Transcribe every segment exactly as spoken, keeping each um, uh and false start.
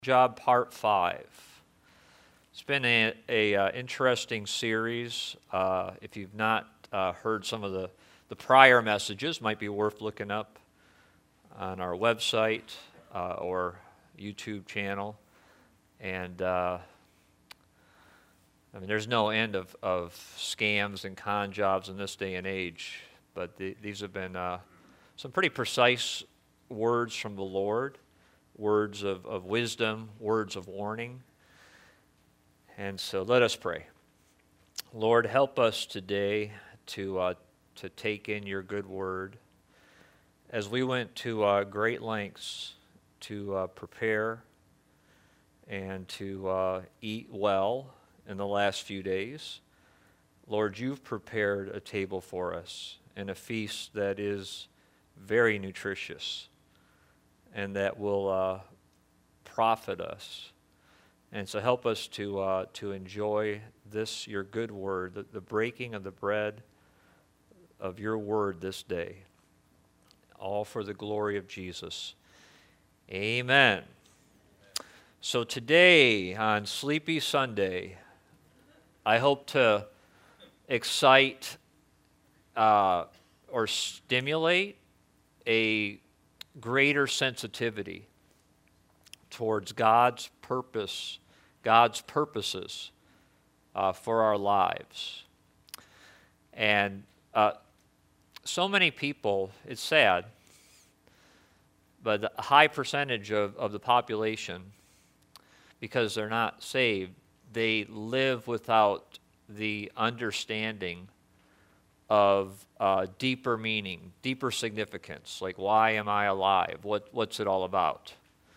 Job Part five. It's been an a, uh, interesting series. Uh, if you've not uh, heard some of the, the prior messages, might be worth looking up on our website uh, or YouTube channel. And uh, I mean, there's no end of, of scams and con jobs in this day and age, but the, these have been uh, some pretty precise words from the Lord. Words of, of wisdom, words of warning. And so let us pray. Lord, help us today to uh, to take in your good word. As we went to uh, great lengths to uh, prepare and to uh, eat well in the last few days, Lord, you've prepared a table for us and a feast that is very nutritious and that will uh, profit us. And so help us to uh, to enjoy this, your good word, the, the breaking of the bread of your word this day, all for the glory of Jesus. Amen. So today, on Sleepy Sunday, I hope to excite uh, or stimulate a greater sensitivity towards God's purpose, God's purposes uh, for our lives. And uh, so many people, it's sad, but a high percentage of, of the population, because they're not saved, they live without the understanding of uh, deeper meaning, deeper significance, like why am I alive? What, what's it all about?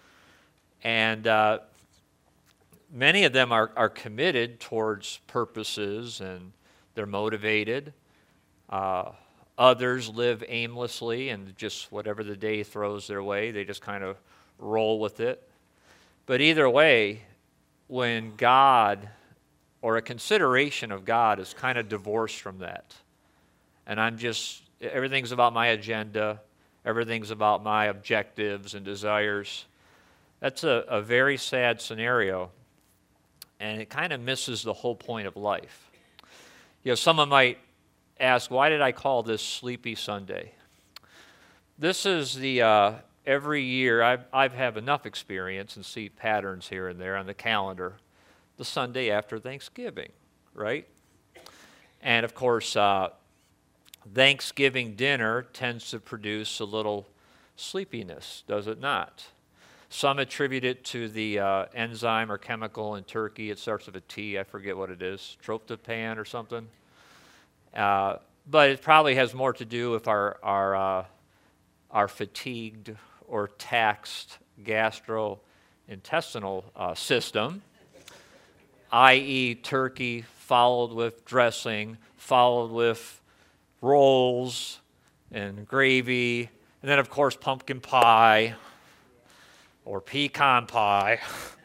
And uh, many of them are, are committed towards purposes and they're motivated. Uh, others live aimlessly and just whatever the day throws their way, they just kind of roll with it. But either way, when God or a consideration of God is kind of divorced from that, and I'm just, everything's about my agenda, everything's about my objectives and desires. That's a, a very sad scenario, and it kind of misses the whole point of life. You know, someone might ask, why did I call this Sleepy Sunday? This is the, uh, every year, I've, I've have enough experience and see patterns here and there on the calendar, the Sunday after Thanksgiving, right? And of course, uh, Thanksgiving dinner tends to produce a little sleepiness, does it not? Some attribute it to the uh, enzyme or chemical in turkey. It starts with a T. I forget what it is, tryptophan or something. Uh, but it probably has more to do with our our uh, our fatigued or taxed gastrointestinal uh, system, that is, turkey followed with dressing, followed with rolls and gravy, and then of course pumpkin pie or pecan pie.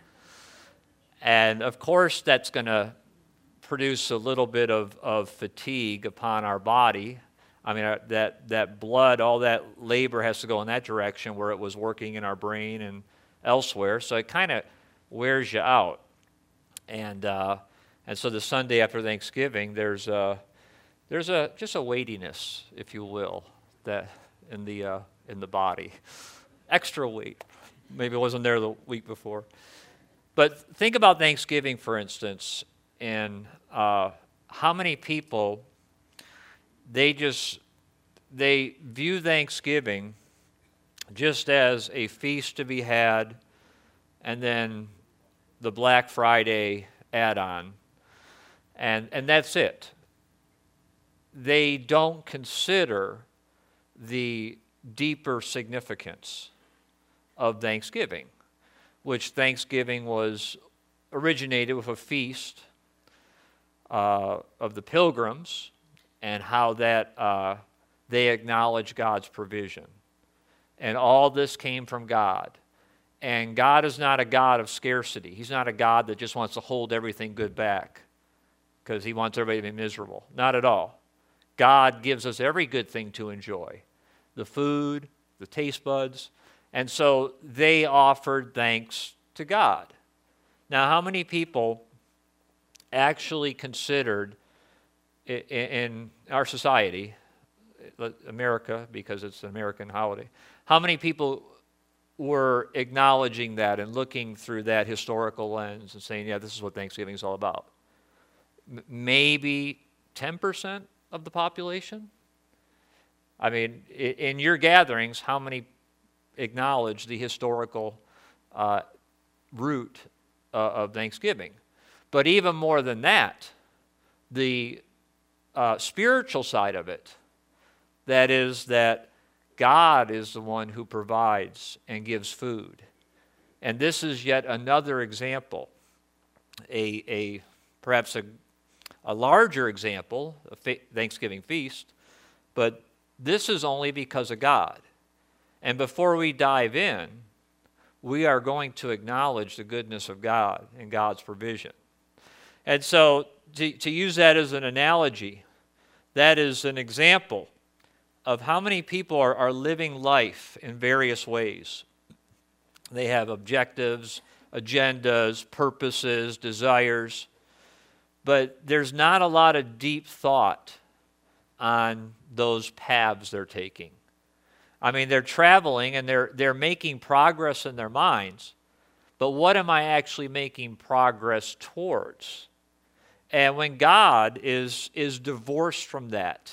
And of course that's going to produce a little bit of, of fatigue upon our body. I mean, uh, that, that blood, all that labor has to go in that direction where it was working in our brain and elsewhere, so it kind of wears you out. And uh, and so the Sunday after Thanksgiving, there's a There's a just a weightiness, if you will, that in the uh, in the body, extra weight. Maybe it wasn't there the week before. But think about Thanksgiving, for instance, and uh, how many people they just they view Thanksgiving just as a feast to be had, and then the Black Friday add-on, and and that's it. They don't consider the deeper significance of Thanksgiving, which Thanksgiving was originated with a feast uh, of the pilgrims and how that uh, they acknowledge God's provision. And all this came from God. And God is not a God of scarcity. He's not a God that just wants to hold everything good back because he wants everybody to be miserable. Not at all. God gives us every good thing to enjoy, the food, the taste buds. And so they offered thanks to God. Now, how many people actually considered in our society, America, because it's an American holiday, how many people were acknowledging that and looking through that historical lens and saying, yeah, this is what Thanksgiving is all about? M- maybe ten percent of the population? I mean, in your gatherings, how many acknowledge the historical uh, root uh, of Thanksgiving? But even more than that, the uh, spiritual side of it, that is that God is the one who provides and gives food. And this is yet another example, a, a perhaps a, a larger example, a fa- Thanksgiving feast, but this is only because of God. And before we dive in, we are going to acknowledge the goodness of God and God's provision. And so to, to use that as an analogy, that is an example of how many people are, are living life in various ways. They have objectives, agendas, purposes, desires, but there's not a lot of deep thought on those paths they're taking. I mean, they're traveling and they're they're making progress in their minds, but what am I actually making progress towards? And when God is is divorced from that,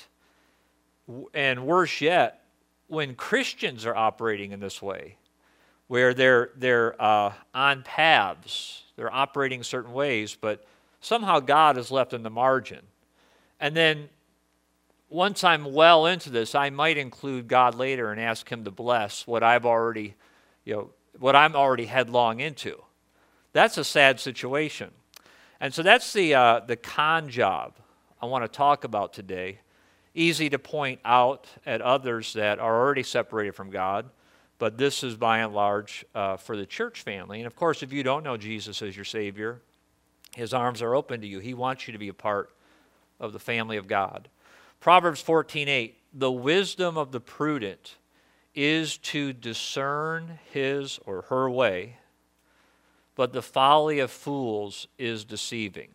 and worse yet, when Christians are operating in this way, where they're they're uh, on paths, they're operating certain ways, but somehow God is left in the margin. And then once I'm well into this, I might include God later and ask him to bless what I've already, you know, what I'm already headlong into. That's a sad situation. And so that's the uh, the con job I want to talk about today. Easy to point out at others that are already separated from God, but this is by and large uh, for the church family. And of course, if you don't know Jesus as your Savior, his arms are open to you. He wants you to be a part of the family of God. Proverbs fourteen eight, the wisdom of the prudent is to discern his or her way, but the folly of fools is deceiving.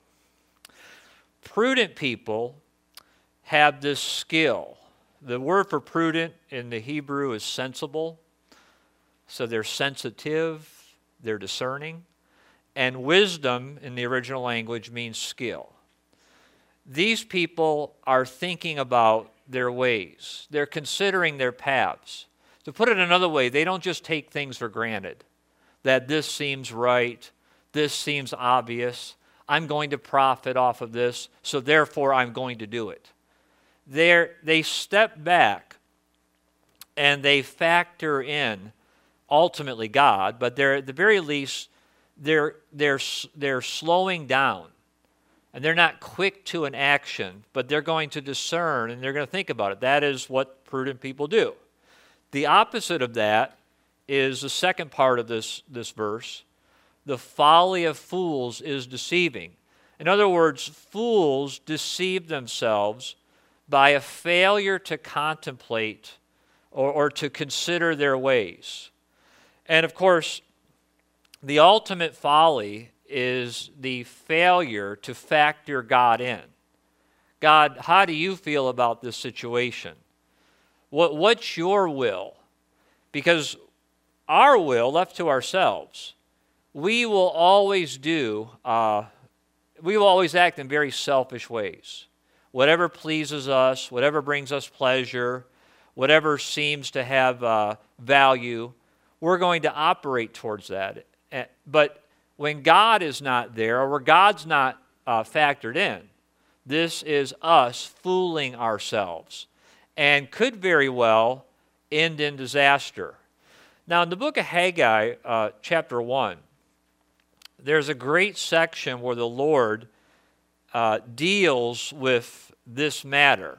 Prudent people have this skill. The word for prudent in the Hebrew is sensible. So they're sensitive, they're discerning. And wisdom in the original language means skill. These people are thinking about their ways. They're considering their paths. To put it another way, they don't just take things for granted. That this seems right, this seems obvious, I'm going to profit off of this, so therefore I'm going to do it. They're, they step back and they factor in ultimately God, but they're at the very least they're they're they're slowing down, and they're not quick to an action, but they're going to discern and they're going to think about it. That is what prudent people do. The opposite of that is the second part of this this verse. The folly of fools is deceiving. In other words, fools deceive themselves by a failure to contemplate or, or to consider their ways. And of course, the ultimate folly is the failure to factor God in. God, how do you feel about this situation? What, what's your will? Because our will, left to ourselves, we will always do, uh, we will always act in very selfish ways. Whatever pleases us, whatever brings us pleasure, whatever seems to have uh, value, we're going to operate towards that. But when God is not there, or where God's not uh, factored in, this is us fooling ourselves and could very well end in disaster. Now, in the book of Haggai, uh, chapter one, there's a great section where the Lord uh, deals with this matter.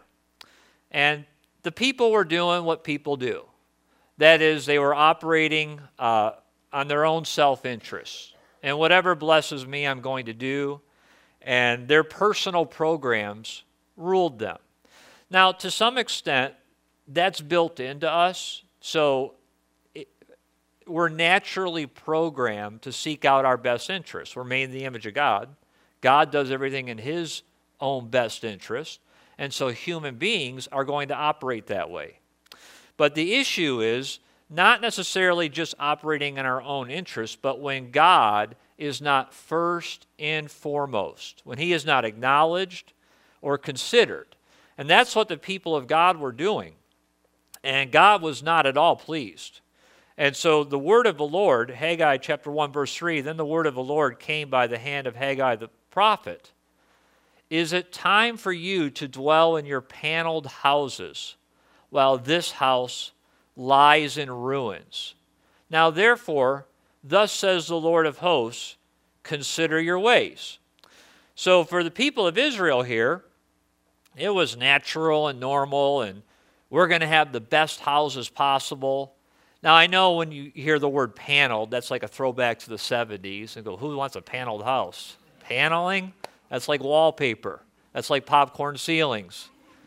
And the people were doing what people do. That is, they were operating uh, on their own self-interest. And whatever blesses me, I'm going to do. And their personal programs ruled them. Now, to some extent, that's built into us. So it, we're naturally programmed to seek out our best interests. We're made in the image of God. God does everything in his own best interest, and so human beings are going to operate that way. But the issue is not necessarily just operating in our own interests, but when God is not first and foremost, when he is not acknowledged or considered. And that's what the people of God were doing. And God was not at all pleased. And so the word of the Lord, Haggai chapter one, verse three, then the word of the Lord came by the hand of Haggai the prophet. Is it time for you to dwell in your paneled houses while this house lies in ruins? Now therefore, thus says the Lord of hosts, consider your ways. So for the people of Israel here, it was natural and normal, and we're going to have the best houses possible. Now, I know when you hear the word paneled, that's like a throwback to the seventies, and go, who wants a paneled house? Paneling? That's like wallpaper. That's like popcorn ceilings.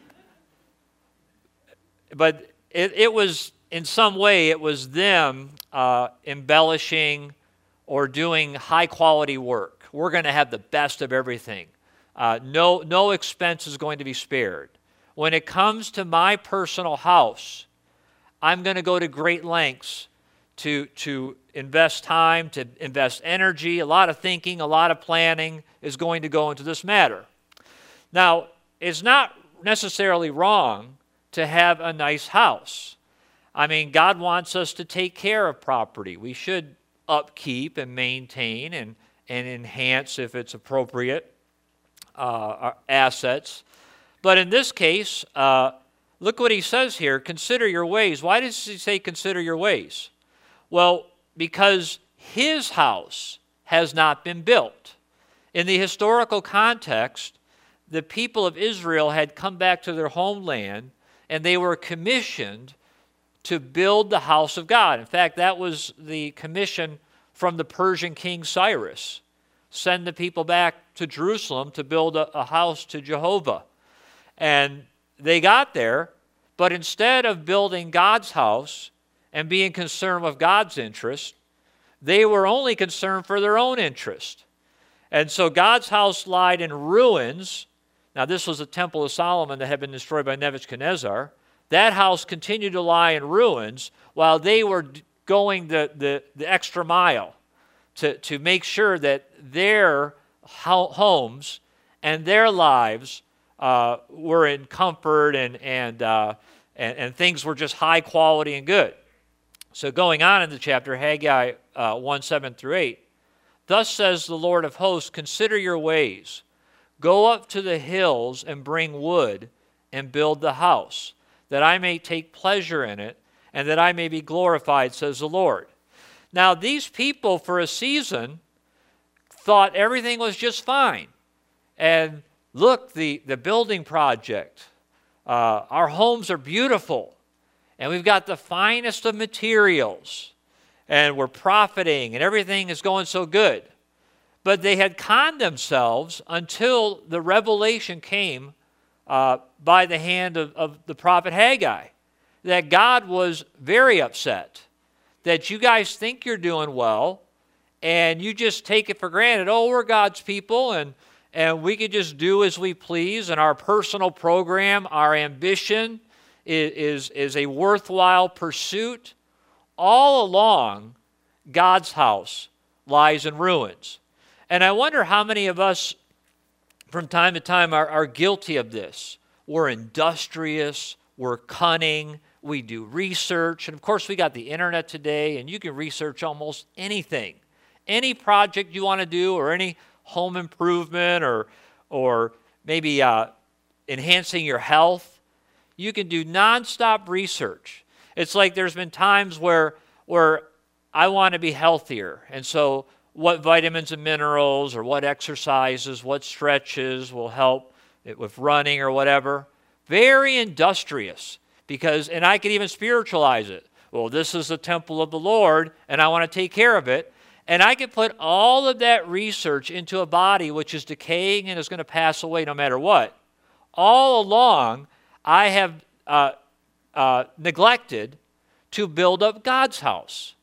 But it, it was, in some way, it was them uh, embellishing or doing high-quality work. We're going to have the best of everything. Uh, no, no expense is going to be spared. When it comes to my personal house, I'm going to go to great lengths to, to invest time, to invest energy. A lot of thinking, a lot of planning is going to go into this matter. Now, it's not necessarily wrong to have a nice house. I mean, God wants us to take care of property. We should upkeep and maintain and, and enhance, if it's appropriate, uh, our assets. But in this case, uh, look what he says here, consider your ways. Why does he say consider your ways? Well, because his house has not been built. In the historical context, the people of Israel had come back to their homeland, and they were commissioned to build the house of God. In fact, that was the commission from the Persian king Cyrus. Send the people back to Jerusalem to build a, a house to Jehovah. And they got there, but instead of building God's house and being concerned with God's interest, they were only concerned for their own interest. And so God's house lied in ruins. Now, this was the Temple of Solomon that had been destroyed by Nebuchadnezzar. That house continued to lie in ruins while they were going the, the, the extra mile to, to make sure that their homes and their lives uh, were in comfort and, and, uh, and, and things were just high quality and good. So going on in the chapter, Haggai uh, one, seven through eight, thus says the Lord of hosts, consider your ways. Go up to the hills and bring wood and build the house, that I may take pleasure in it, and that I may be glorified, says the Lord. Now, these people, for a season, thought everything was just fine. And look, the, the building project, uh, our homes are beautiful, and we've got the finest of materials, and we're profiting, and everything is going so good. But they had conned themselves until the revelation came uh, by the hand of, of the prophet Haggai, that God was very upset, that you guys think you're doing well, and you just take it for granted. Oh, we're God's people, and, and we can just do as we please, and our personal program, our ambition is, is, is a worthwhile pursuit. All along, God's house lies in ruins. And I wonder how many of us from time to time are, are guilty of this. We're industrious, we're cunning, we do research, and of course we got the internet today, and you can research almost anything. Any project you want to do, or any home improvement, or, or maybe uh, enhancing your health, you can do nonstop research. It's like there's been times where, where I want to be healthier, and so what vitamins and minerals or what exercises, what stretches will help with running or whatever. Very industrious, because, and I could even spiritualize it. Well, this is the temple of the Lord, and I want to take care of it. And I could put all of that research into a body which is decaying and is going to pass away no matter what. All along, I have uh, uh, neglected to build up God's house.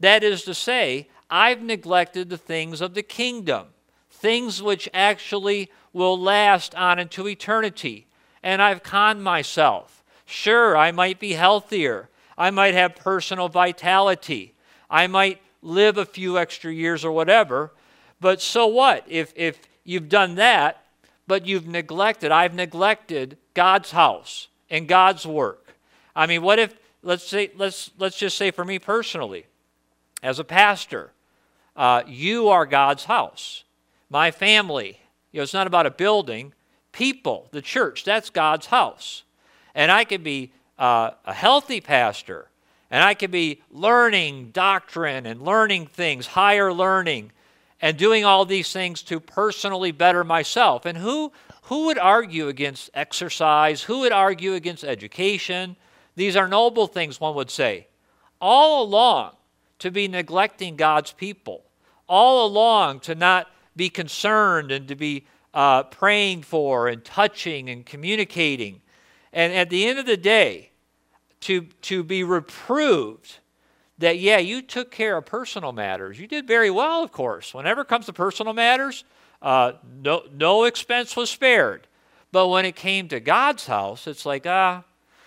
That is to say, I've neglected the things of the kingdom, things which actually will last on into eternity. And I've conned myself. Sure, I might be healthier. I might have personal vitality. I might live a few extra years or whatever. But so what? If, if you've done that, but you've neglected, I've neglected God's house and God's work. I mean, what if, let's say, let's, let's just say for me personally, as a pastor, uh, you are God's house. My family, you know, it's not about a building. People, the church, that's God's house. And I could be uh, a healthy pastor, and I could be learning doctrine and learning things, higher learning, and doing all these things to personally better myself. And who, who would argue against exercise? Who would argue against education? These are noble things, one would say. All along, to be neglecting God's people. All along, to not be concerned and to be uh, praying for and touching and communicating. And at the end of the day, to, to be reproved that, yeah, you took care of personal matters. You did very well, of course. Whenever it comes to personal matters, uh, no, no expense was spared. But when it came to God's house, it's like, ah,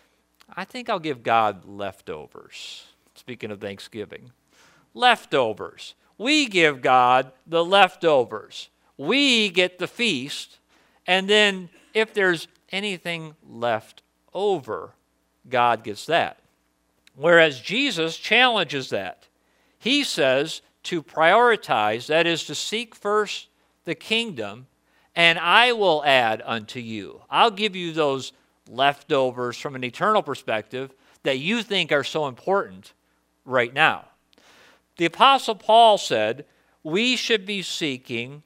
I think I'll give God leftovers. Speaking of Thanksgiving. Leftovers. We give God the leftovers. We get the feast, and then if there's anything left over, God gets that. Whereas Jesus challenges that. He says to prioritize, that is to seek first the kingdom, and I will add unto you. I'll give you those leftovers from an eternal perspective that you think are so important right now. The Apostle Paul said we should be seeking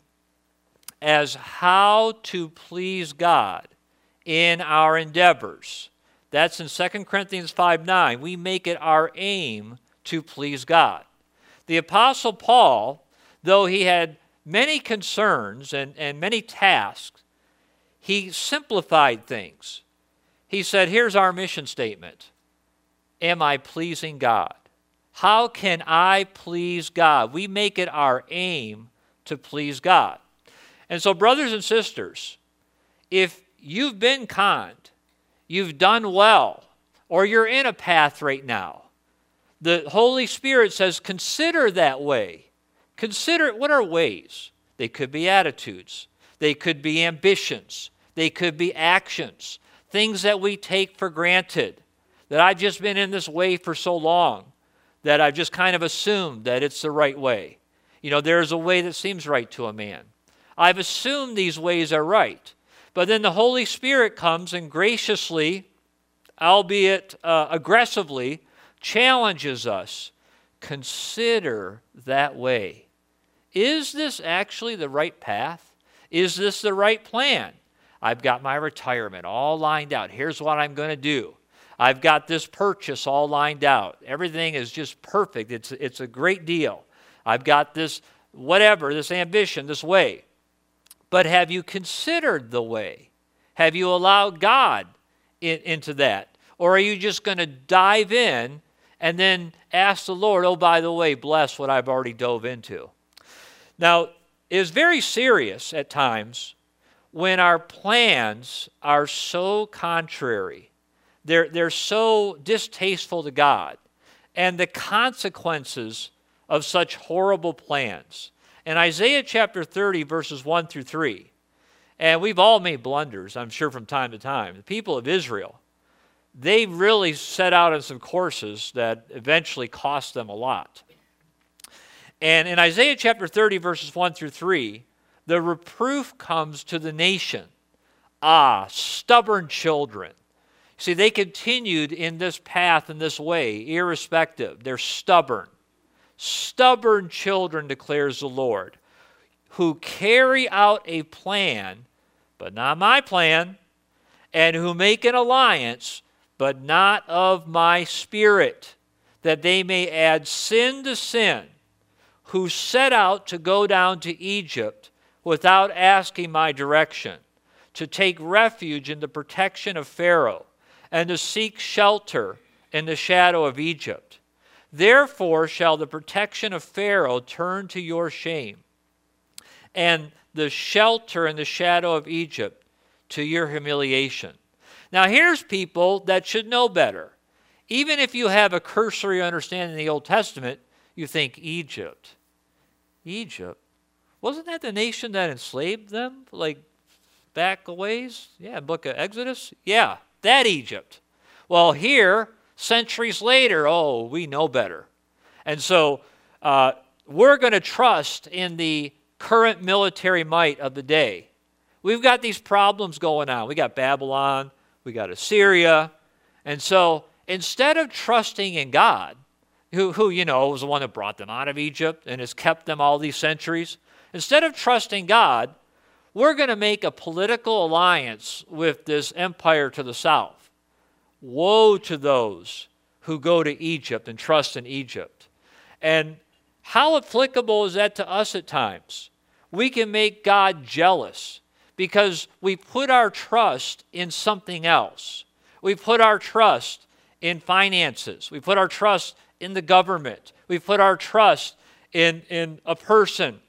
as how to please God in our endeavors. That's in Second Corinthians five nine. We make it our aim to please God. The Apostle Paul, though he had many concerns and, and many tasks, he simplified things. He said, here's our mission statement. Am I pleasing God? How can I please God? We make it our aim to please God. And so, brothers and sisters, if you've been kind, you've done well, or you're in a path right now, the Holy Spirit says, consider that way. Consider, what are ways? They could be attitudes. They could be ambitions. They could be actions. Things that we take for granted. That I've just been in this way for so long that I've just kind of assumed that it's the right way. You know, there's a way that seems right to a man. I've assumed these ways are right. But then the Holy Spirit comes and graciously, albeit uh, aggressively, challenges us. Consider that way. Is this actually the right path? Is this the right plan? I've got my retirement all lined out. Here's what I'm going to do. I've got this purchase all lined out. Everything is just perfect. It's, it's a great deal. I've got this whatever, this ambition, this way. But have you considered the way? Have you allowed God in, into that? Or are you just going to dive in and then ask the Lord, oh, by the way, bless what I've already dove into? Now, it is very serious at times when our plans are so contrary. They're, they're so distasteful to God. And the consequences of such horrible plans. In Isaiah chapter thirty, verses one through three, and we've all made blunders, I'm sure, from time to time. The people of Israel, they really set out on some courses that eventually cost them a lot. And in Isaiah chapter thirty, verses one through three, the reproof comes to the nation. Ah, stubborn children. See, they continued in this path, in this way, irrespective. They're stubborn. Stubborn children, declares the Lord, who carry out a plan, but not my plan, and who make an alliance, but not of my spirit, that they may add sin to sin, who set out to go down to Egypt without asking my direction, to take refuge in the protection of Pharaoh, and to seek shelter in the shadow of Egypt. Therefore shall the protection of Pharaoh turn to your shame, and the shelter and the shadow of Egypt to your humiliation. Now here's people that should know better. Even if you have a cursory understanding of the Old Testament, you think Egypt. Egypt? Wasn't that the nation that enslaved them, like back a ways? Yeah, book of Exodus? Yeah, that Egypt. Well, here, centuries later, oh, we know better. And so uh, we're going to trust in the current military might of the day. We've got these problems going on. We got Babylon, we got Assyria. And so instead of trusting in God, who, who, you know, was the one that brought them out of Egypt and has kept them all these centuries, instead of trusting God, we're going to make a political alliance with this empire to the south. Woe to those who go to Egypt and trust in Egypt. And how applicable is that to us at times? We can make God jealous because we put our trust in something else. We put our trust in finances. We put our trust in the government. We put our trust in, in a person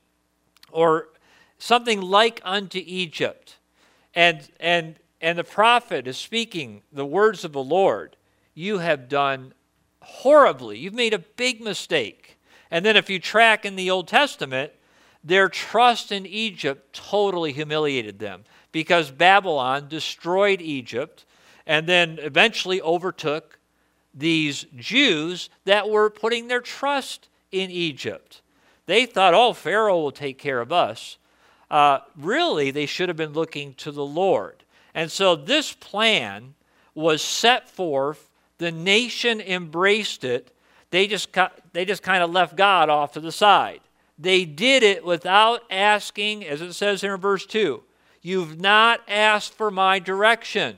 or something like unto Egypt. And, and, and the prophet is speaking the words of the Lord. You have done horribly. You've made a big mistake. And then if you track in the Old Testament, their trust in Egypt totally humiliated them because Babylon destroyed Egypt and then eventually overtook these Jews that were putting their trust in Egypt. They thought, oh, Pharaoh will take care of us. Uh, really, they should have been looking to the Lord. And so this plan was set forth. The nation embraced it. They just, they just kind of left God off to the side. They did it without asking, as it says here in verse two, you've not asked for my direction.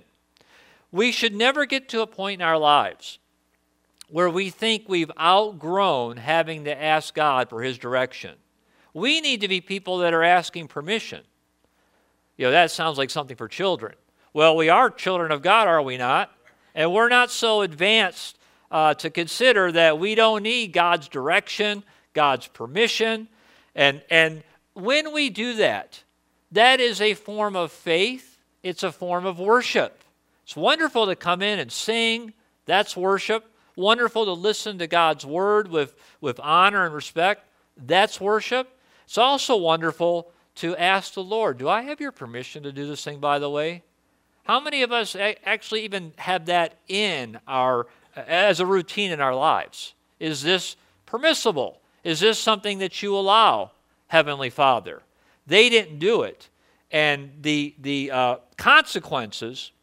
We should never get to a point in our lives where we think we've outgrown having to ask God for his direction. We need to be people that are asking permission. You know, that sounds like something for children. Well, we are children of God, are we not? And we're not so advanced uh, to consider that we don't need God's direction, God's permission. And, and when we do that, that is a form of faith. It's a form of worship. It's wonderful to come in and sing. That's worship. Wonderful to listen to God's word with, with honor and respect. That's worship. It's also wonderful to ask the Lord, do I have your permission to do this thing, by the way? How many of us actually even have that in our, as a routine in our lives? Is this permissible? Is this something that you allow, Heavenly Father? They didn't do it. And the, the uh, consequences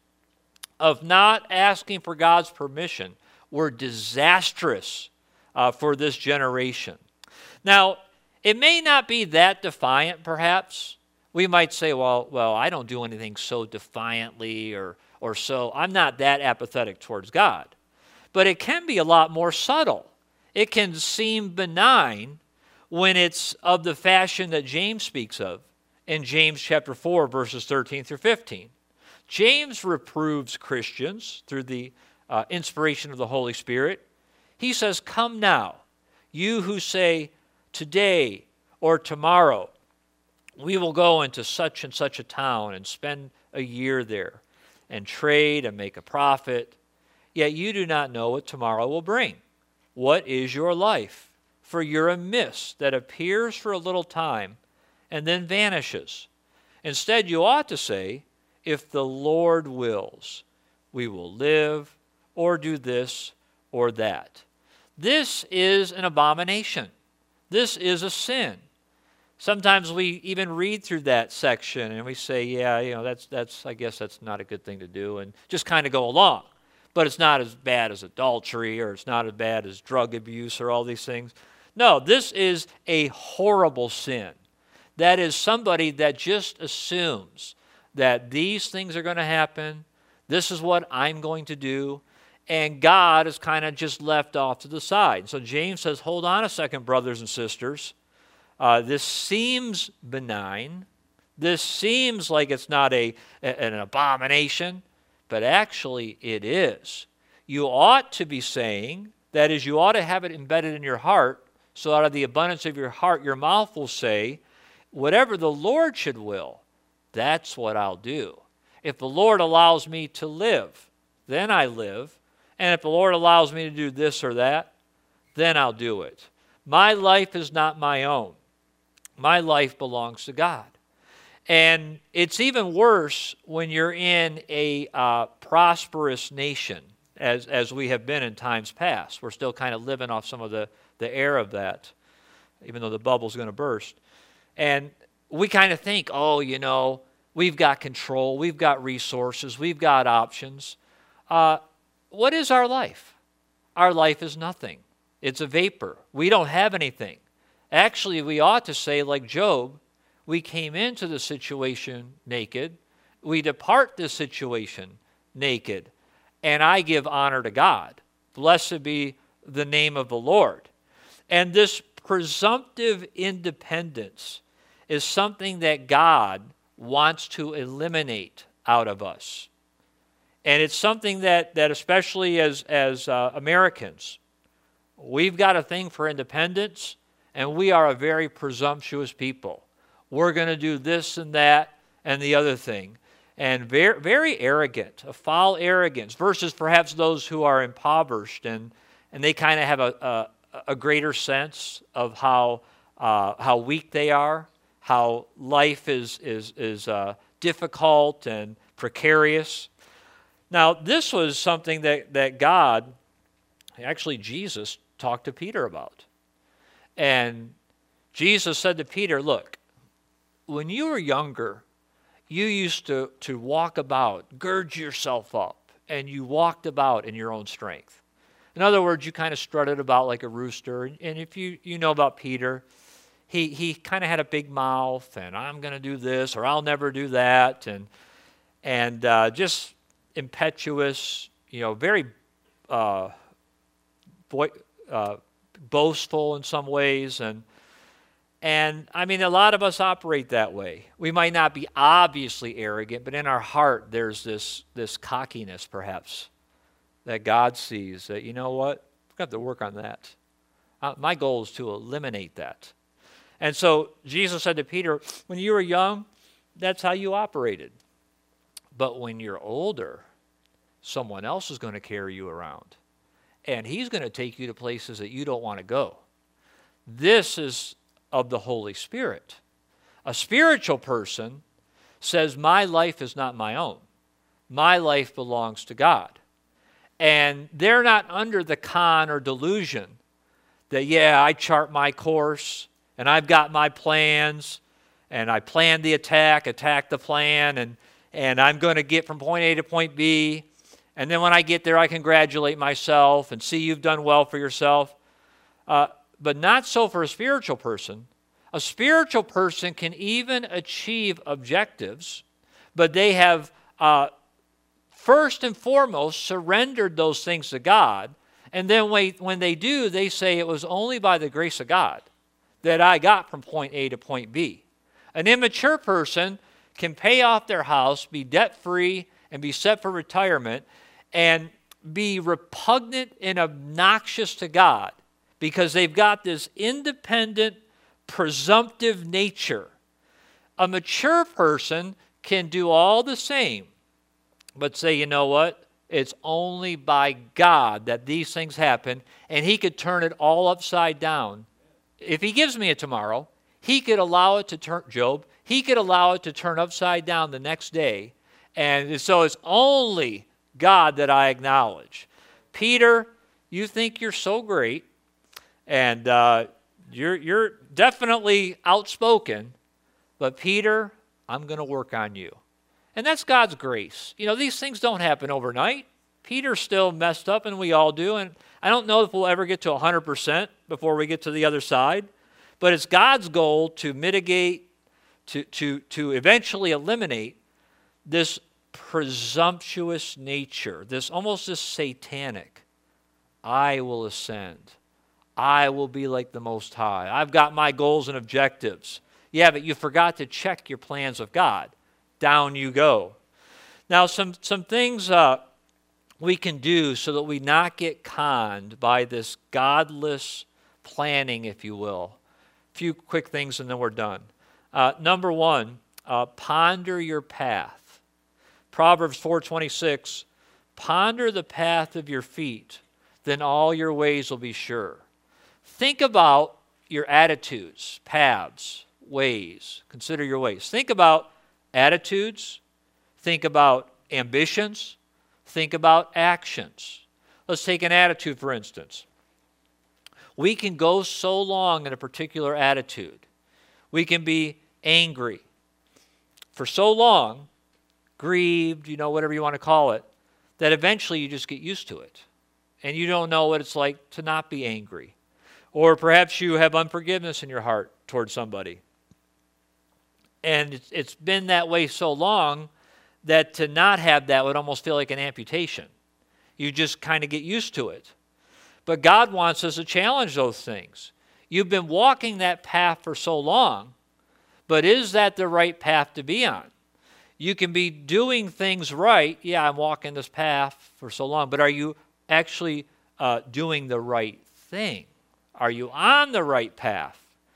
of not asking for God's permission were disastrous uh, for this generation. Now, it may not be that defiant, perhaps. We might say, well, well, I don't do anything so defiantly or, or so. I'm not that apathetic towards God. But it can be a lot more subtle. It can seem benign when it's of the fashion that James speaks of in James chapter four, verses thirteen through fifteen. James reproves Christians through the uh, inspiration of the Holy Spirit. He says, come now, you who say, today or tomorrow, we will go into such and such a town and spend a year there and trade and make a profit. Yet you do not know what tomorrow will bring. What is your life? For you're a mist that appears for a little time and then vanishes. Instead, you ought to say, if the Lord wills, we will live or do this or that. This is an abomination. This is a sin. Sometimes we even read through that section and we say, yeah, you know, that's, that's, I guess that's not a good thing to do, and just kind of go along. But it's not as bad as adultery, or it's not as bad as drug abuse or all these things. No, this is a horrible sin. That is somebody that just assumes that these things are going to happen, this is what I'm going to do, and God is kind of just left off to the side. So James says, hold on a second, brothers and sisters. Uh, this seems benign. This seems like it's not a, an abomination, but actually it is. You ought to be saying, That is, you ought to have it embedded in your heart, so out of the abundance of your heart, your mouth will say, whatever the Lord should will, that's what I'll do. If the Lord allows me to live, then I live. And if the Lord allows me to do this or that, then I'll do it. My life is not my own. My life belongs to God. And it's even worse when you're in a uh, prosperous nation, as, as we have been in times past. We're still kind of living off some of the, the air of that, even though the bubble's going to burst. And we kind of think, oh, you know, we've got control, we've got resources, we've got options. Uh, what is our life? Our life is nothing. It's a vapor. We don't have anything. Actually, we ought to say, like Job, we came into the situation naked. We depart this situation naked. And I give honor to God. Blessed be the name of the Lord. And this presumptive independence is something that God wants to eliminate out of us. And it's something that, that especially as, as uh, Americans, we've got a thing for independence, and we are a very presumptuous people. We're going to do this and that and the other thing. And very, very arrogant, a foul arrogance, versus perhaps those who are impoverished and, and they kind of have a, a, a greater sense of how, uh, how weak they are, how life is, is, is uh, difficult and precarious. Now, this was something that, that God, actually Jesus, talked to Peter about. And Jesus said to Peter, look, when you were younger, you used to, to walk about, gird yourself up, and you walked about in your own strength. In other words, you kind of strutted about like a rooster. And if you, you know about Peter, he, he kind of had a big mouth, and I'm going to do this, or I'll never do that, and, and uh, just impetuous, you know, very uh, boy, uh, boastful in some ways. And, and I mean, a lot of us operate that way. We might not be obviously arrogant, but in our heart there's this, this cockiness perhaps that God sees that, you know what, we've got to work on that. Uh, my goal is to eliminate that. And so Jesus said to Peter, when you were young, that's how you operated. But when you're older, someone else is going to carry you around. And he's going to take you to places that you don't want to go. This is of the Holy Spirit. A spiritual person says, my life is not my own. My life belongs to God. And they're not under the con or delusion that, yeah, I chart my course, and I've got my plans, and I planned the attack, attack the plan, and, and I'm going to get from point A to point B. And then when I get there, I congratulate myself and see you've done well for yourself. Uh, but not so for a spiritual person. A spiritual person can even achieve objectives, but they have uh, first and foremost surrendered those things to God. And then when they do, they say it was only by the grace of God that I got from point A to point B. An immature person can pay off their house, be debt-free, and be set for retirement, and be repugnant and obnoxious to God because they've got this independent, presumptive nature. A mature person can do all the same, but say, you know what? It's only by God that these things happen, and he could turn it all upside down. If he gives me it tomorrow, he could allow it to turn, Job, he could allow it to turn upside down the next day. And so it's only God that I acknowledge. Peter, you think you're so great, and uh, you're, you're definitely outspoken, but Peter, I'm going to work on you. And that's God's grace. You know, these things don't happen overnight. Peter's still messed up, and we all do, and I don't know if we'll ever get to one hundred percent before we get to the other side, but it's God's goal to mitigate, to, to, to eventually eliminate this presumptuous nature, this almost this satanic, I will ascend. I will be like the Most High. I've got my goals and objectives. Yeah, but you forgot to check your plans of God. Down you go. Now, some, some things uh, we can do so that we not get conned by this godless planning, if you will. A few quick things and then we're done. Uh, number one, uh, ponder your path. Proverbs four twenty-six, ponder the path of your feet, then all your ways will be sure. Think about your attitudes, paths, ways. Consider your ways. Think about attitudes. Think about ambitions. Think about actions. Let's take an attitude, for instance. We can go so long in a particular attitude. We can be angry for so long, grieved, you know, whatever you want to call it, that eventually you just get used to it. And you don't know what it's like to not be angry. Or perhaps you have unforgiveness in your heart towards somebody. And it's, it's been that way so long that to not have that would almost feel like an amputation. You just kind of get used to it. But God wants us to challenge those things. You've been walking that path for so long, but is that the right path to be on? You can be doing things right. Yeah, I'm walking this path for so long, but are you actually uh, doing the right thing? Are you on the right path?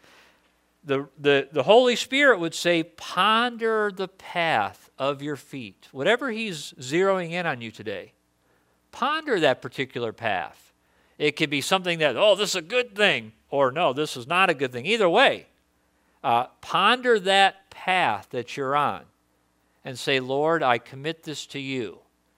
The, the, the Holy Spirit would say, ponder the path of your feet. Whatever He's zeroing in on you today, ponder that particular path. It could be something that, oh, this is a good thing, or no, this is not a good thing. Either way, uh, ponder that path that you're on and say, Lord, I commit this to you.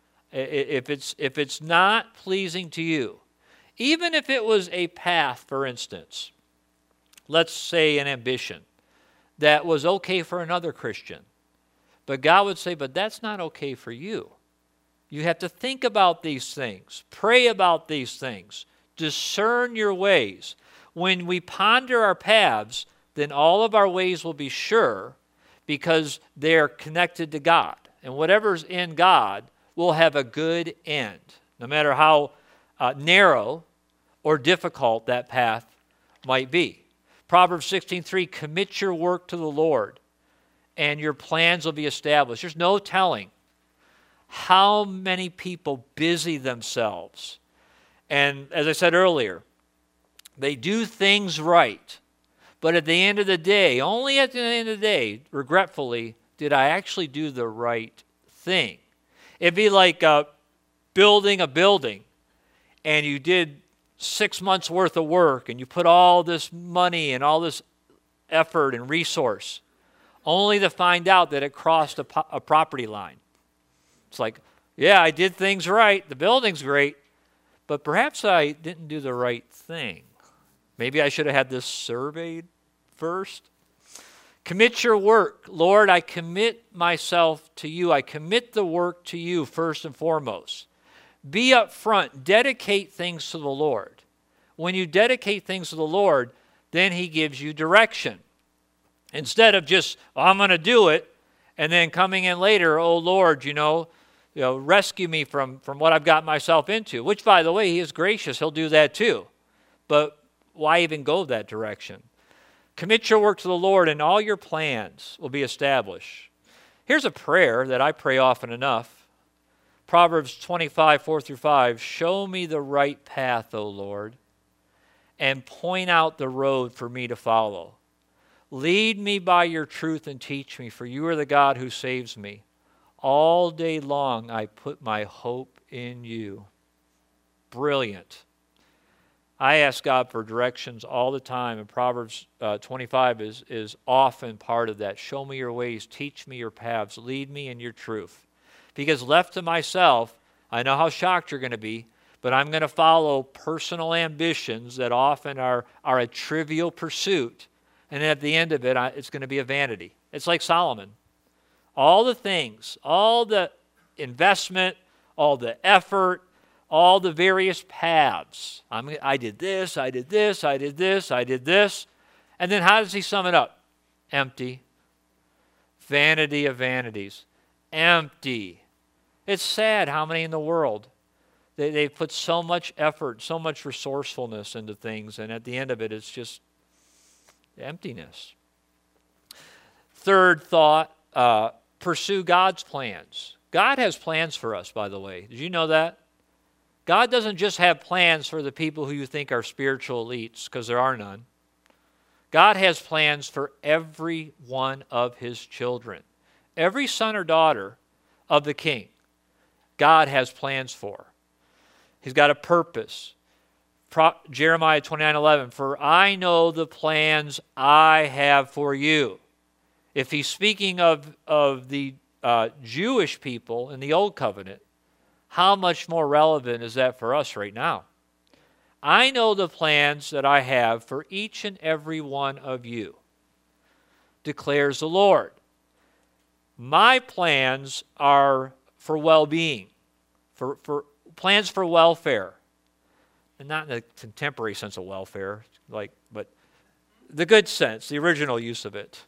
If it's, if it's not pleasing to you, even if it was a path, for instance, let's say an ambition that was okay for another Christian, but God would say, but that's not okay for you. You have to think about these things, pray about these things, discern your ways. When we ponder our paths, then all of our ways will be sure because they're connected to God. And whatever's in God will have a good end, no matter how uh, narrow or difficult that path might be. Proverbs sixteen three, commit your work to the Lord, and your plans will be established. There's no telling how many people busy themselves. And as I said earlier, they do things right. But at the end of the day, only at the end of the day, regretfully, did I actually do the right thing. It'd be like uh, building a building, and you did six months worth of work, and you put all this money and all this effort and resource, only to find out that it crossed a, po- a property line. It's like, yeah, I did things right. The building's great, but perhaps I didn't do the right thing. Maybe I should have had this surveyed first. Commit your work. Lord, I commit myself to you. I commit the work to you first and foremost. Be up front. Dedicate things to the Lord. When you dedicate things to the Lord, then He gives you direction. Instead of just, oh, I'm going to do it, and then coming in later, oh, Lord, you know, you know, rescue me from, from what I've got myself into. Which, by the way, He is gracious. He'll do that too. But why even go that direction? Commit your work to the Lord, and all your plans will be established. Here's a prayer that I pray often enough. Proverbs twenty-five, four through five. Show me the right path, O Lord, and point out the road for me to follow. Lead me by your truth and teach me, for you are the God who saves me. All day long I put my hope in you. Brilliant. I ask God for directions all the time, and Proverbs uh, twenty-five is, is often part of that. Show me your ways, teach me your paths, lead me in your truth. Because left to myself, I know how shocked you're going to be, but I'm going to follow personal ambitions that often are, are a trivial pursuit, and at the end of it, I, it's going to be a vanity. It's like Solomon. All the things, all the investment, all the effort, all the various paths. I'm, I did this, I did this, I did this, I did this. And then how does he sum it up? Empty. Vanity of vanities. Empty. It's sad how many in the world, they, they put so much effort, so much resourcefulness into things, and at the end of it, it's just emptiness. Third thought, uh, pursue God's plans. God has plans for us, by the way. Did you know that? God doesn't just have plans for the people who you think are spiritual elites, because there are none. God has plans for every one of his children. Every son or daughter of the king, God has plans for. He's got a purpose. Pro- Jeremiah twenty-nine eleven, for I know the plans I have for you. If he's speaking of, of the uh, Jewish people in the Old Covenant, how much more relevant is that for us right now? I know the plans that I have for each and every one of you, declares the Lord. My plans are for well-being, for, for plans for welfare. And not in the contemporary sense of welfare, like, but the good sense, the original use of it.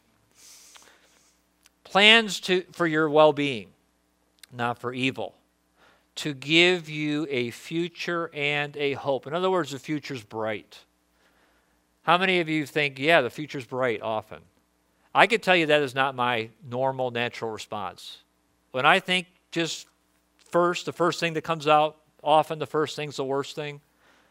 Plans to, for your well-being, not for evil. To give you a future and a hope. In other words, the future's bright. How many of you think, yeah, the future's bright often? I could tell you that is not my normal, natural response. When I think just first, the first thing that comes out, often the first thing's the worst thing,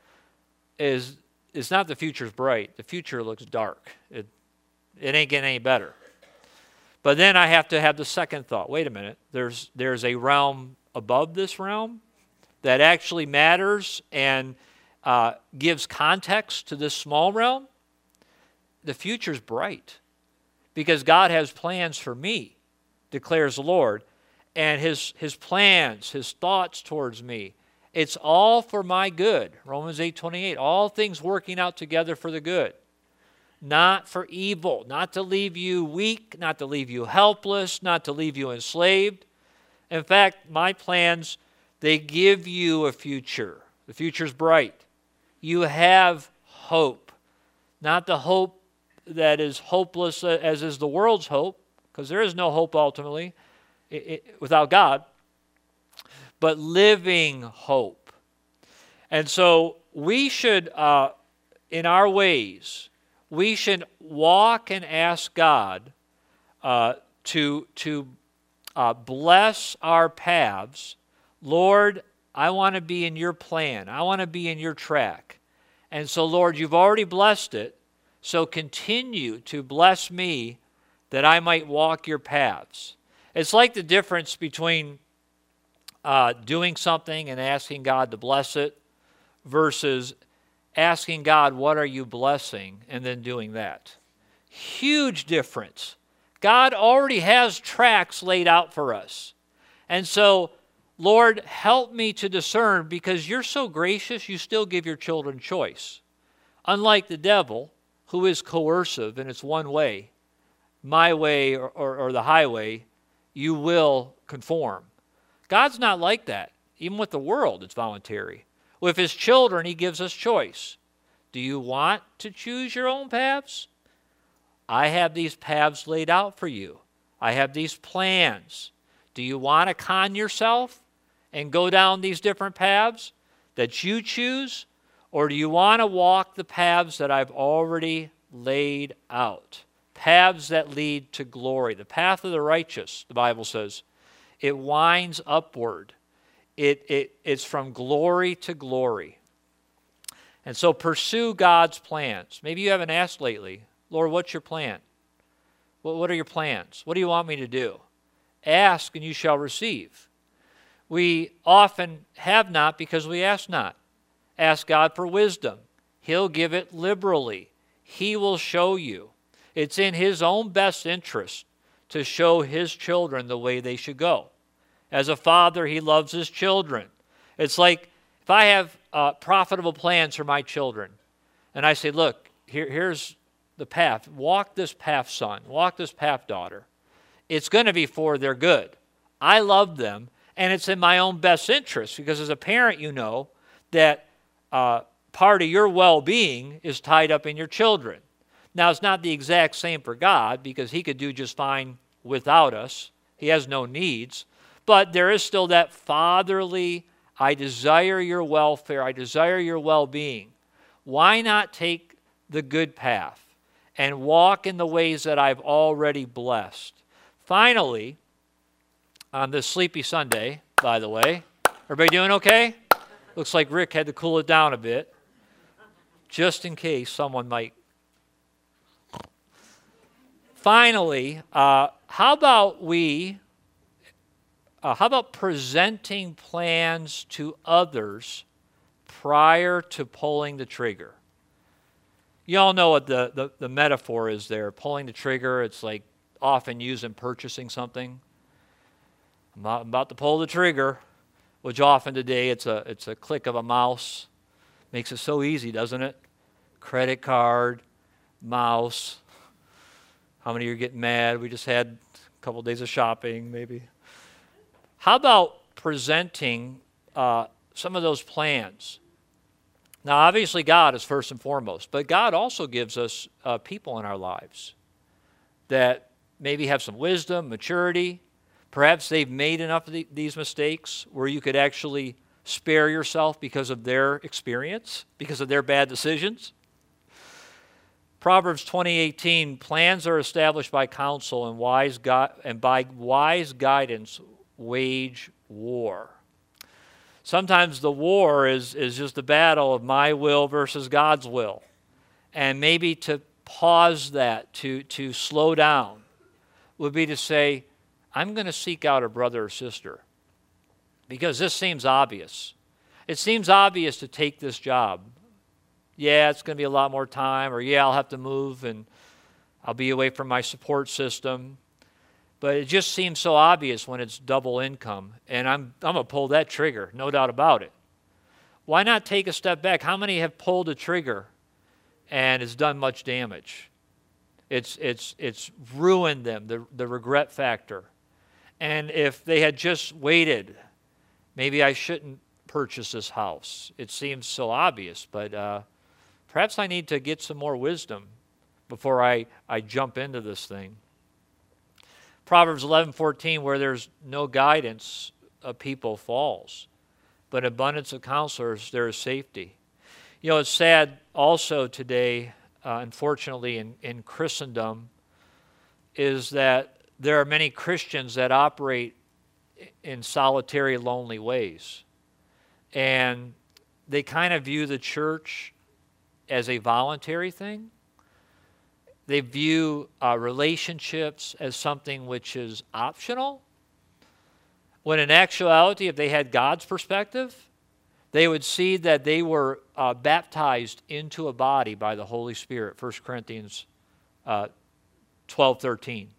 is it's not the future's bright. The future looks dark. It, it ain't getting any better. But then I have to have the second thought. Wait a minute. There's, there's a realm above this realm that actually matters and uh, gives context to this small realm. The future's bright because God has plans for me, declares the Lord, and his, his plans, his thoughts towards me, it's all for my good. Romans eight twenty-eight, all things working out together for the good, not for evil, not to leave you weak, not to leave you helpless, not to leave you enslaved. In fact, my plans, they give you a future. The future's bright. You have hope. Not the hope that is hopeless as is the world's hope, because there is no hope ultimately it, it, without God, but living hope. And so we should, uh, in our ways, we should walk and ask God uh, to, to Uh, bless our paths. Lord, I want to be in your plan. I want to be in your track. And so, Lord, you've already blessed it, so continue to bless me that I might walk your paths. It's like the difference between uh, doing something and asking God to bless it versus asking God, what are you blessing, and then doing that. Huge difference. God already has tracks laid out for us. And so, Lord, help me to discern, because you're so gracious, you still give your children choice. Unlike the devil, who is coercive and it's one way, my way or, or, or the highway, you will conform. God's not like that. Even with the world, it's voluntary. With his children, he gives us choice. Do you want to choose your own paths? I have these paths laid out for you. I have these plans. Do you want to con yourself and go down these different paths that you choose? Or do you want to walk the paths that I've already laid out? Paths that lead to glory. The path of the righteous, the Bible says, it winds upward. It, it, it's from glory to glory. And so pursue God's plans. Maybe you haven't asked lately, Lord, what's your plan? What are your plans? What do you want me to do? Ask and you shall receive. We often have not because we ask not. Ask God for wisdom. He'll give it liberally. He will show you. It's in his own best interest to show his children the way they should go. As a father, he loves his children. It's like if I have uh, profitable plans for my children, and I say, look, here, here's the path. Walk this path, son. Walk this path, daughter. It's going to be for their good. I love them, and it's in my own best interest, because as a parent, you know that uh, part of your well-being is tied up in your children. Now, it's not the exact same for God, because he could do just fine without us. He has no needs. But there is still that fatherly, I desire your welfare, I desire your well-being. Why not take the good path and walk in the ways that I've already blessed? Finally, on this sleepy Sunday, by the way, everybody doing okay? Looks like Rick had to cool it down a bit, just in case someone might. Finally, uh, how about we, uh, how about presenting plans to others prior to pulling the trigger? You all know what the, the, the metaphor is there. Pulling the trigger, it's like often used in purchasing something. I'm about to pull the trigger, which often today it's a, it's a click of a mouse. Makes it so easy, doesn't it? Credit card, mouse. How many of you are getting mad? We just had a couple of days of shopping, maybe. How about presenting uh, some of those plans? Now, obviously, God is first and foremost, but God also gives us uh, people in our lives that maybe have some wisdom, maturity. Perhaps they've made enough of the, these mistakes where you could actually spare yourself because of their experience, because of their bad decisions. Proverbs twenty eighteen, plans are established by counsel and wise gu- and by wise guidance wage war. Sometimes the war is, is just a battle of my will versus God's will. And maybe to pause that, to, to slow down, would be to say, I'm going to seek out a brother or sister because this seems obvious. It seems obvious to take this job. Yeah, it's going to be a lot more time, or yeah, I'll have to move and I'll be away from my support system. But it just seems so obvious when it's double income, and I'm, I'm going to pull that trigger, no doubt about it. Why not take a step back? How many have pulled a trigger and it's done much damage? It's, it's, it's ruined them, the, the regret factor. And if they had just waited, maybe I shouldn't purchase this house. It seems so obvious, but uh, perhaps I need to get some more wisdom before I, I jump into this thing. Proverbs eleven fourteen, where there's no guidance, a people falls. But abundance of counselors, there is safety. You know, it's sad also today, uh, unfortunately, in, in Christendom, is that there are many Christians that operate in solitary, lonely ways. And they kind of view the church as a voluntary thing. They view uh, relationships as something which is optional. When in actuality, if they had God's perspective, they would see that they were uh, baptized into a body by the Holy Spirit, First Corinthians uh, twelve thirteen.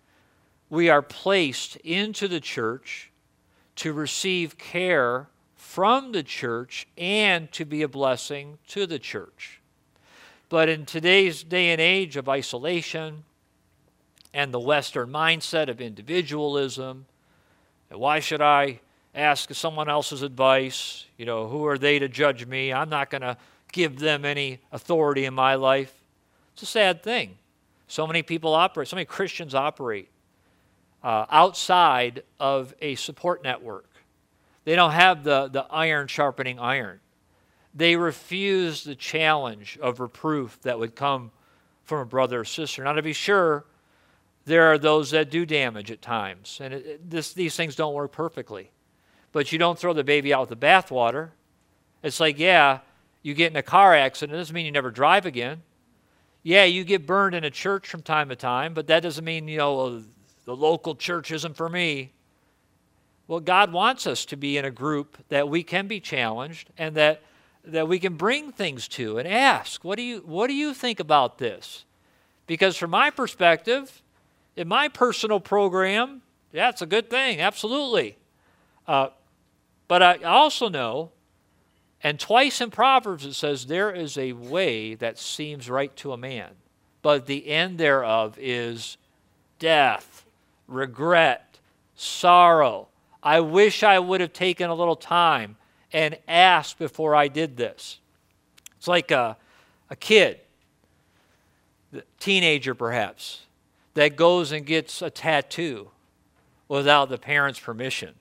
We are placed into the church to receive care from the church and to be a blessing to the church. But in today's day and age of isolation and the Western mindset of individualism, why should I ask someone else's advice? You know, who are they to judge me? I'm not going to give them any authority in my life. It's a sad thing. So many people operate, so many Christians operate uh, outside of a support network. They don't have the, the iron sharpening iron. They refuse the challenge of reproof that would come from a brother or sister. Now, to be sure, there are those that do damage at times, and it, it, this, these things don't work perfectly. But you don't throw the baby out with the bathwater. It's like, yeah, you get in a car accident. It doesn't mean you never drive again. Yeah, you get burned in a church from time to time, but that doesn't mean, you know, the local church isn't for me. Well, God wants us to be in a group that we can be challenged and that that we can bring things to and ask, what do you what do you think about this? Because from my perspective, in my personal program, yeah, it's a good thing, absolutely. Uh, but I also know, and twice in Proverbs it says, there is a way that seems right to a man, but the end thereof is death, regret, sorrow. I wish I would have taken a little time and asked before I did this. It's like a, a kid, a teenager perhaps, that goes and gets a tattoo without the parents' permission.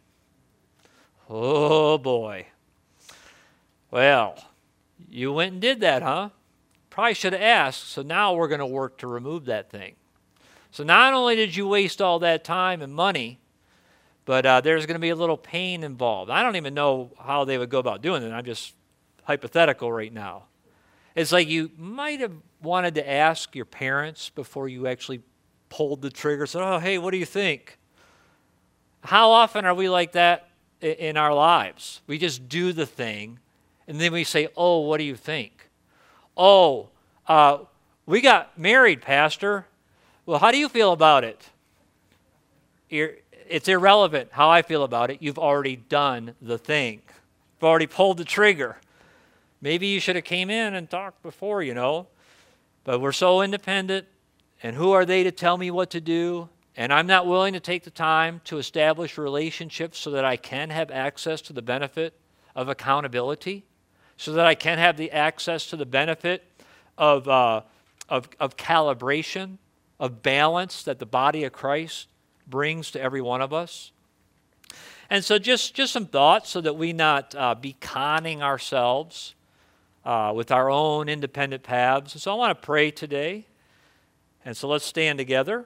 Oh boy. Well, you went and did that, huh? Probably should have asked, so now we're going to work to remove that thing. So not only did you waste all that time and money, But uh, there's going to be a little pain involved. I don't even know how they would go about doing it. I'm just hypothetical right now. It's like you might have wanted to ask your parents before you actually pulled the trigger. Said, oh, hey, what do you think? How often are we like that in our lives? We just do the thing, and then we say, oh, what do you think? Oh, uh, we got married, Pastor. Well, how do you feel about it? You're, it's irrelevant how I feel about it. You've already done the thing. You've already pulled the trigger. Maybe you should have came in and talked before, you know. But we're so independent, and who are they to tell me what to do? And I'm not willing to take the time to establish relationships so that I can have access to the benefit of accountability, so that I can have the access to the benefit of, uh, of, of calibration, of balance that the body of Christ brings to every one of us. And so just, just some thoughts so that we not uh, be conning ourselves uh, with our own independent paths. So I want to pray today. And so let's stand together.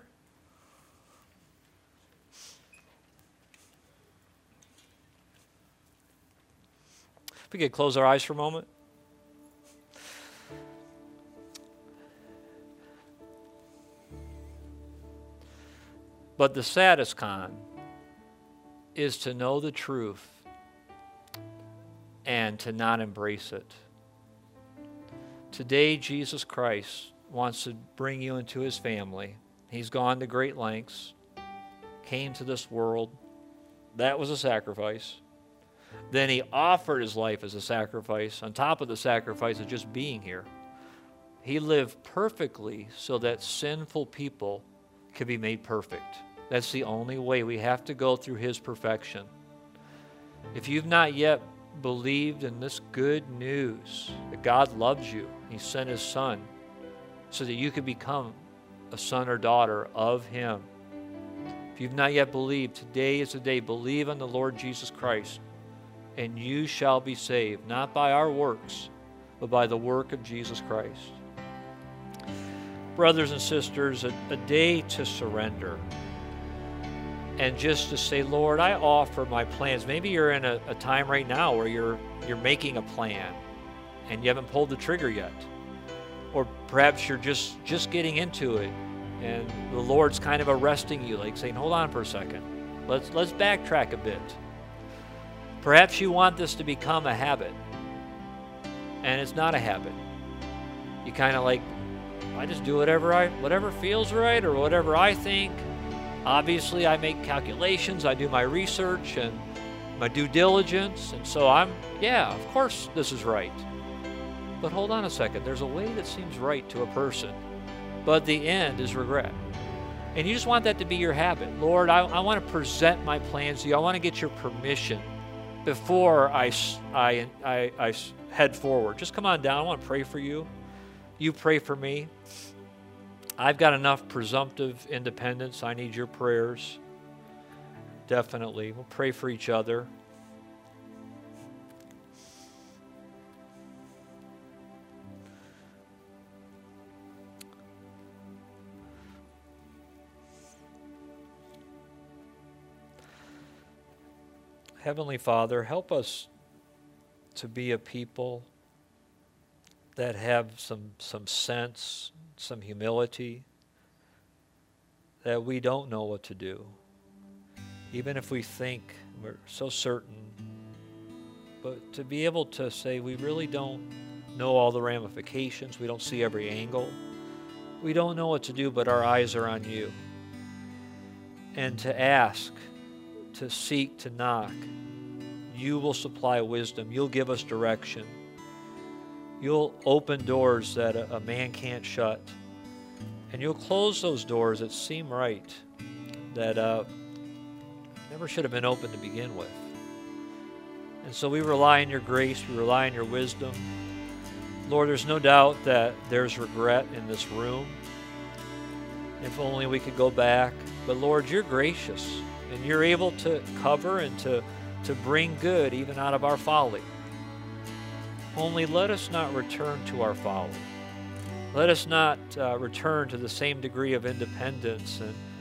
If we could close our eyes for a moment. But the saddest con is to know the truth and to not embrace it. Today, Jesus Christ wants to bring you into his family. He's gone to great lengths, came to this world. That was a sacrifice. Then he offered his life as a sacrifice on top of the sacrifice of just being here. He lived perfectly so that sinful people could be made perfect. That's the only way. We have to go through his perfection. If you've not yet believed in this good news that God loves you, he sent his son so that you could become a son or daughter of him. If you've not yet believed, today is the day. Believe on the Lord Jesus Christ, and you shall be saved, not by our works, but by the work of Jesus Christ. Brothers and sisters, a, a day to surrender. And just to say, Lord, I offer my plans. Maybe you're in a, a time right now where you're you're making a plan and you haven't pulled the trigger yet. Or perhaps you're just, just getting into it and the Lord's kind of arresting you, like saying, hold on for a second. Let's let's backtrack a bit. Perhaps you want this to become a habit. And it's not a habit. You kind of like, I just do whatever I whatever feels right or whatever I think. Obviously, I make calculations, I do my research and my due diligence, and so I'm, yeah, of course this is right. But hold on a second, there's a way that seems right to a person, but the end is regret. And you just want that to be your habit. Lord, I, I want to present my plans to you. I want to get your permission before I, I, I, I head forward. Just come on down, I want to pray for you. You pray for me. I've got enough presumptive independence. I need your prayers. Definitely. We'll pray for each other. Heavenly Father, help us to be a people that have some, some sense, some humility, that we don't know what to do. Even if we think we're so certain, but to be able to say we really don't know all the ramifications, we don't see every angle, we don't know what to do, but our eyes are on you. And to ask, to seek, to knock, you will supply wisdom, you'll give us direction. You'll open doors that a, a man can't shut. And you'll close those doors that seem right, that uh, never should have been open to begin with. And so we rely on your grace, we rely on your wisdom. Lord, there's no doubt that there's regret in this room. If only we could go back. But Lord, you're gracious, and you're able to cover and to, to bring good even out of our folly. Only let us not return to our folly. Let us not uh, return to the same degree of independence and,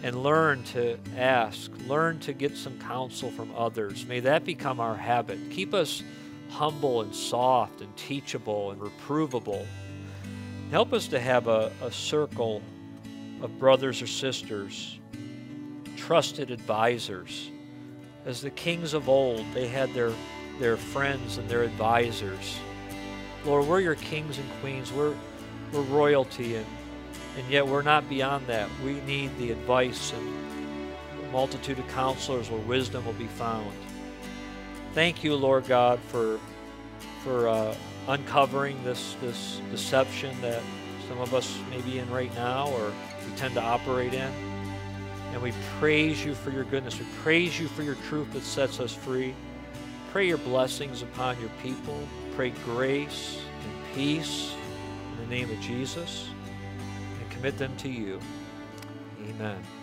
and learn to ask, learn to get some counsel from others. May that become our habit. Keep us humble and soft and teachable and reprovable. Help us to have a, a circle of brothers or sisters, trusted advisors. As the kings of old, they had their, their friends and their advisors. Lord, we're your kings and queens. We're, we're royalty, and, and yet we're not beyond that. We need the advice and a multitude of counselors where wisdom will be found. Thank you, Lord God, for, for uh, uncovering this, this deception that some of us may be in right now or we tend to operate in. And we praise you for your goodness. We praise you for your truth that sets us free. Pray your blessings upon your people. Pray grace and peace in the name of Jesus, and commit them to you. Amen.